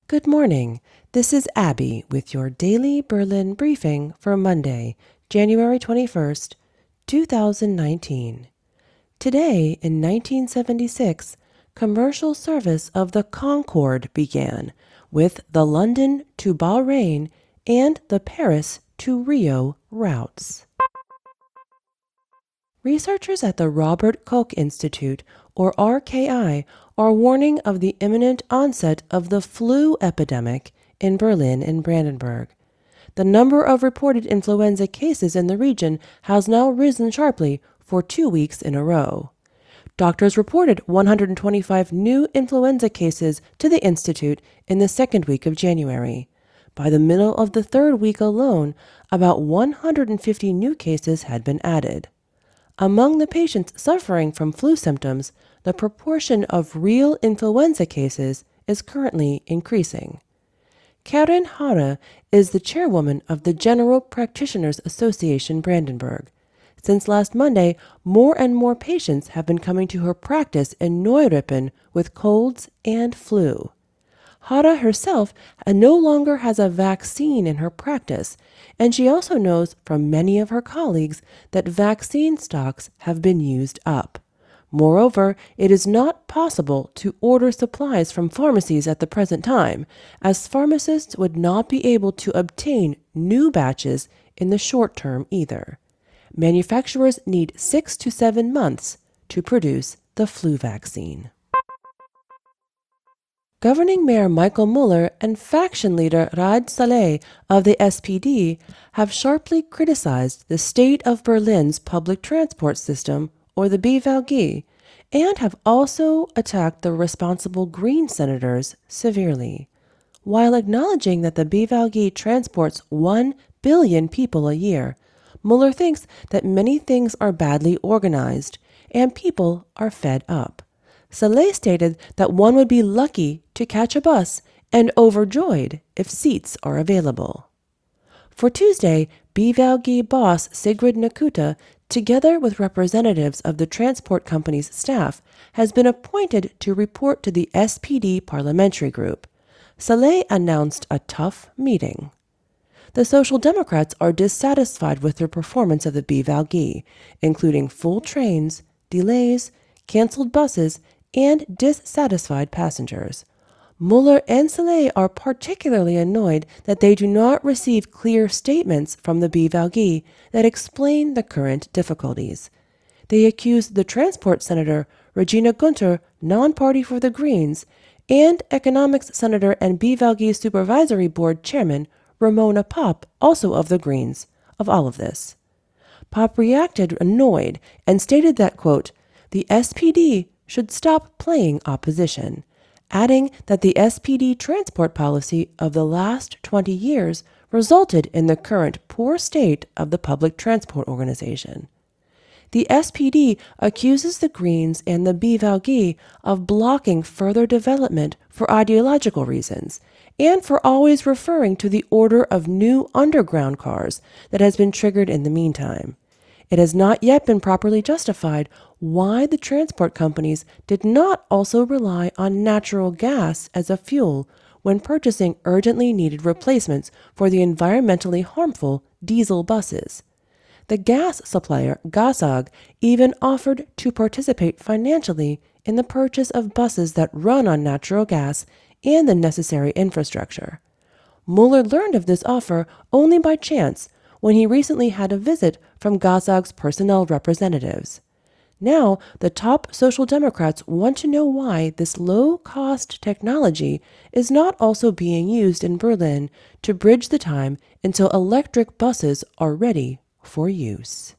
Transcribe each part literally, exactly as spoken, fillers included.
Good morning. This is Abby with your daily Berlin briefing for Monday, January twenty-first, two thousand nineteen. Today, in nineteen seventy-six, commercial service of the Concorde began with the London to Bahrain and the Paris to Rio routes. Researchers at the Robert Koch Institute, or R K I, are warning of the imminent onset of the flu epidemic in Berlin and Brandenburg. The number of reported influenza cases in the region has now risen sharply for two weeks in a row. Doctors reported one hundred twenty-five new influenza cases to the institute in the second week of January. By the middle of the third week alone, about one hundred fifty new cases had been added. Among the patients suffering from flu symptoms, the proportion of real influenza cases is currently increasing. Karin Hara is the chairwoman of the General Practitioners Association Brandenburg. Since last Monday, more and more patients have been coming to her practice in Neuruppin with colds and flu. Hara herself no longer has a vaccine in her practice, and she also knows from many of her colleagues that vaccine stocks have been used up. Moreover, it is not possible to order supplies from pharmacies at the present time, as pharmacists would not be able to obtain new batches in the short term either. Manufacturers need six to seven months to produce the flu vaccine. Governing Mayor Michael Müller and faction leader Raed Saleh of the S P D have sharply criticized the state of Berlin's public transport system, or the B V L G, and have also attacked the responsible Green senators severely. While acknowledging that the B V L G transports one billion people a year, Müller thinks that many things are badly organized and people are fed up. Saleh stated that one would be lucky to catch a bus and overjoyed if seats are available. For Tuesday, B V L G boss Sigrid Nakuta, together with representatives of the transport company's staff, has been appointed to report to the S P D parliamentary group. Saleh announced a tough meeting. The Social Democrats are dissatisfied with the performance of the B V L G, including full trains, delays, canceled buses, and dissatisfied passengers. Müller and Saleh are particularly annoyed that they do not receive clear statements from the B V L G that explain the current difficulties. They accuse the transport senator Regina Gunter, non-party for the Greens, and economics senator and B V L G supervisory board chairman Ramona Popp, also of the Greens, of all of this. Popp reacted annoyed and stated that, quote, the S P D should stop playing opposition, adding that the S P D transport policy of the last twenty years resulted in the current poor state of the public transport organization. The S P D accuses the Greens and the B V L G of blocking further development for ideological reasons and for always referring to the order of new underground cars that has been triggered in the meantime. It has not yet been properly justified why the transport companies did not also rely on natural gas as a fuel when purchasing urgently needed replacements for the environmentally harmful diesel buses. The gas supplier Gasag even offered to participate financially in the purchase of buses that run on natural gas and the necessary infrastructure. Müller learned of this offer only by chance when he recently had a visit from Gasag's personnel representatives. Now, the top Social Democrats want to know why this low-cost technology is not also being used in Berlin to bridge the time until electric buses are ready for use.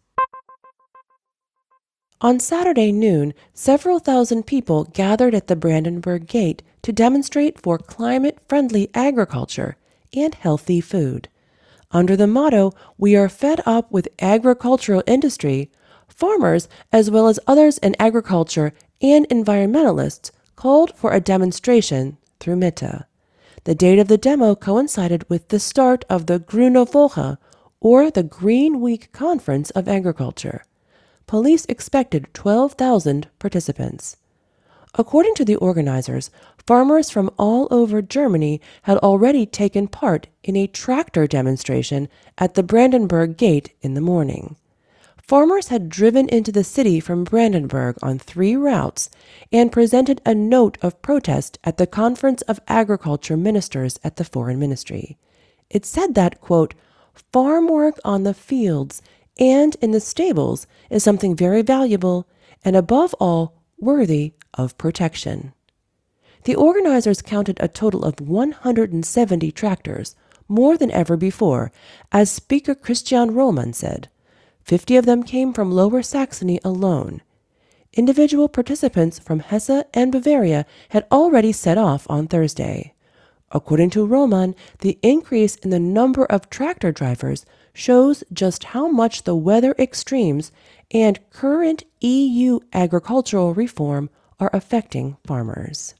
On Saturday noon, several thousand people gathered at the Brandenburg Gate to demonstrate for climate-friendly agriculture and healthy food. Under the motto, "We are fed up with agricultural industry," farmers, as well as others in agriculture and environmentalists, called for a demonstration through Mitte. The date of the demo coincided with the start of the Grüne Woche, or the Green Week Conference of Agriculture. Police expected twelve thousand participants. According to the organizers, farmers from all over Germany had already taken part in a tractor demonstration at the Brandenburg Gate in the morning. Farmers had driven into the city from Brandenburg on three routes and presented a note of protest at the Conference of Agriculture Ministers at the Foreign Ministry. It said that, quote, farm work on the fields and in the stables is something very valuable and above all worthy of protection. The organizers counted a total of one hundred seventy tractors, more than ever before, as Speaker Christian Rollmann said. Fifty of them came from Lower Saxony alone. Individual participants from Hesse and Bavaria had already set off on Thursday. According to Rollmann, the increase in the number of tractor drivers shows just how much the weather extremes and current E U agricultural reform are affecting farmers.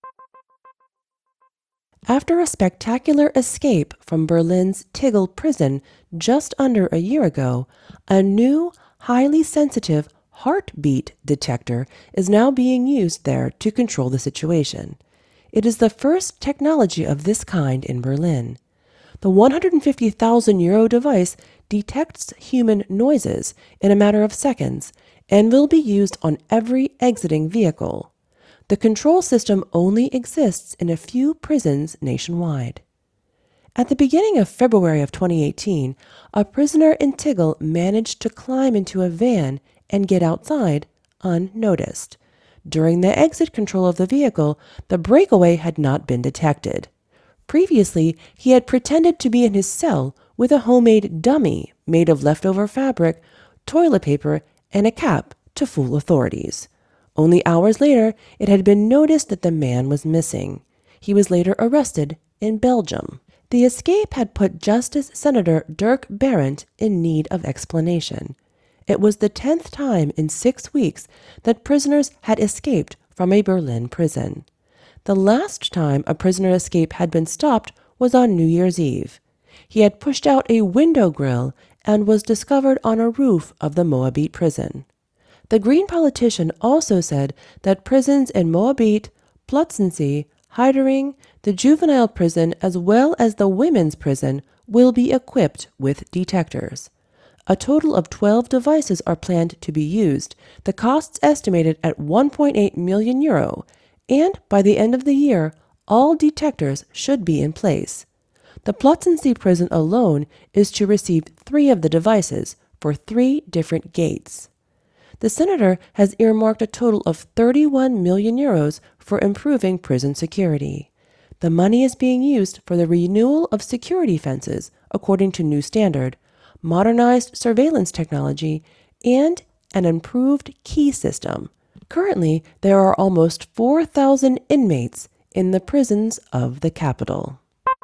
After a spectacular escape from Berlin's Tegel prison just under a year ago, a new, highly sensitive heartbeat detector is now being used there to control the situation. It is the first technology of this kind in Berlin. The one hundred fifty thousand euro device detects human noises in a matter of seconds and will be used on every exiting vehicle. The control system only exists in a few prisons nationwide. At the beginning of February of twenty eighteen, a prisoner in Tegel managed to climb into a van and get outside unnoticed. During the exit control of the vehicle, the breakaway had not been detected. Previously, he had pretended to be in his cell with a homemade dummy made of leftover fabric, toilet paper, and a cap to fool authorities. Only hours later, it had been noticed that the man was missing. He was later arrested in Belgium. The escape had put Justice Senator Dirk Berindt in need of explanation. It was the tenth time in six weeks that prisoners had escaped from a Berlin prison. The last time a prisoner escape had been stopped was on New Year's Eve. He had pushed out a window grill and was discovered on a roof of the Moabit prison. The Green politician also said that prisons in Moabit, Plötzensee, Heidering, the juvenile prison, as well as the women's prison, will be equipped with detectors. A total of twelve devices are planned to be used, the costs estimated at one point eight million euro, and by the end of the year, all detectors should be in place. The Plötzensee prison alone is to receive three of the devices for three different gates. The senator has earmarked a total of thirty-one million euros for improving prison security. The money is being used for the renewal of security fences, according to new standard, modernized surveillance technology, and an improved key system. Currently, there are almost four thousand inmates in the prisons of the capital.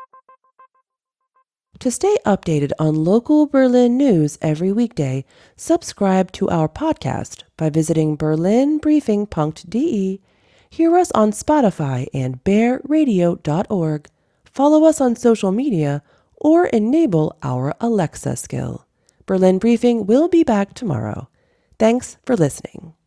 To stay updated on local Berlin news every weekday, subscribe to our podcast by visiting berlin briefing dot d e, hear us on Spotify and bear radio dot org, follow us on social media, or enable our Alexa skill. Berlin Briefing will be back tomorrow. Thanks for listening.